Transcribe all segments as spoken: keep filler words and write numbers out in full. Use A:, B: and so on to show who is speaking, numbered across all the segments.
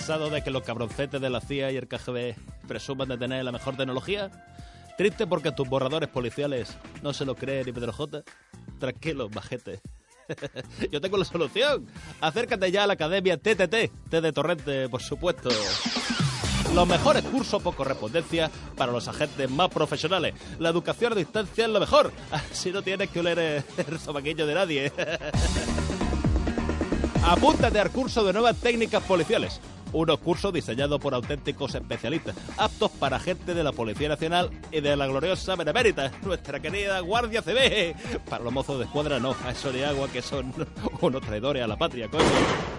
A: ¿Cansado de que los cabroncetes de la C I A y el K G B presuman de tener la mejor tecnología? ¿Triste porque tus borradores policiales no se lo cree ni Pedro J? Tranquilo, majete. Yo tengo la solución. Acércate ya a la Academia T T T, T de Torrente, por supuesto. Los mejores cursos por correspondencia para los agentes más profesionales. La educación a distancia es lo mejor. Así no tienes que oler el sobaquillo de nadie. Apúntate al curso de nuevas técnicas policiales. Unos cursos diseñados por auténticos especialistas, aptos para gente de la Policía Nacional y de la gloriosa Benemérita, nuestra querida Guardia Civil. Para los mozos de escuadra no, a eso de agua, que son unos traidores a la patria, coño.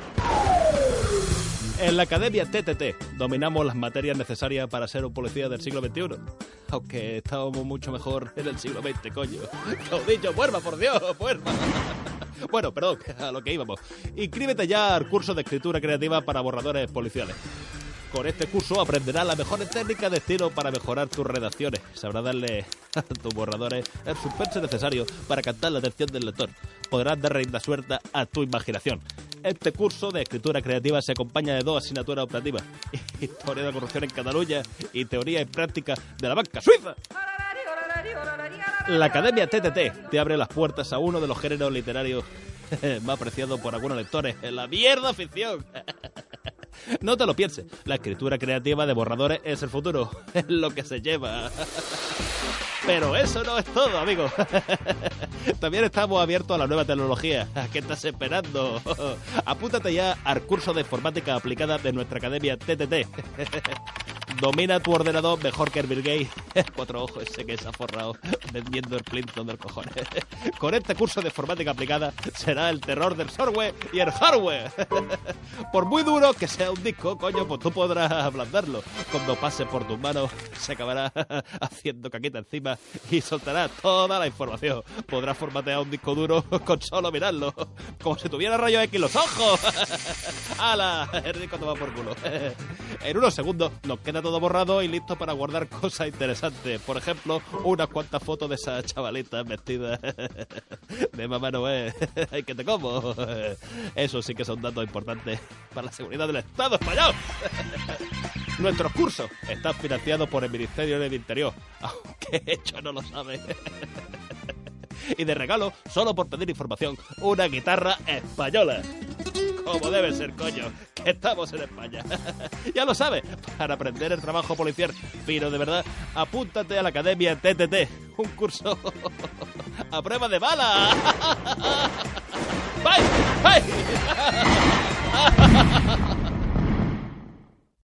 A: En la Academia T T T dominamos las materias necesarias para ser un policía del siglo veintiuno. Aunque estábamos mucho mejor en el siglo veinte, coño. Caudillo, vuelva, por Dios, vuelva. Bueno, perdón, a lo que íbamos. Inscríbete ya al curso de escritura creativa para borradores policiales. Con este curso aprenderás las mejores técnicas de estilo para mejorar tus redacciones. Sabrás darle a tus borradores el suspense necesario para captar la atención del lector. Podrás dar rienda suelta a tu imaginación. Este curso de escritura creativa se acompaña de dos asignaturas optativas: Historia de la corrupción en Cataluña y Teoría y práctica de la banca suiza. La Academia T T T te abre las puertas a uno de los géneros literarios más apreciados por algunos lectores: la mierda ficción. No te lo pienses, la escritura creativa de borradores es el futuro, es lo que se lleva. Pero eso no es todo, amigos. También estamos abiertos a la nueva tecnología. ¿A qué estás esperando? Apúntate ya al curso de informática aplicada de nuestra Academia T T T. Domina tu ordenador mejor que el Bill Gates. Cuatro ojos ese que se ha forrado vendiendo el Clinton del cojones. Con este curso de informática aplicada será el terror del software y el hardware. Por muy duro que sea un disco, coño, pues tú podrás ablandarlo. Cuando pase por tus manos se acabará haciendo caquita encima y soltará toda la información. Podrás formatear un disco duro con solo mirarlo, como si tuviera rayos X los ojos. ¡Hala! El disco toma por culo. En unos segundos nos queda todo borrado y listo para guardar cosas interesantes. Por ejemplo, unas cuantas fotos de esa chavalita vestida de Mamá Noé. ¡Ay, que te como! Eso sí que son datos importantes para la seguridad del Estado español. Nuestros cursos están financiados por el Ministerio del Interior, aunque hecho no lo sabe. Y de regalo, solo por pedir información, una guitarra española. Como debe ser, coño, que estamos en España. Ya lo sabes, para aprender el trabajo policial fino de verdad, apúntate a la Academia T T T, un curso a prueba de bala.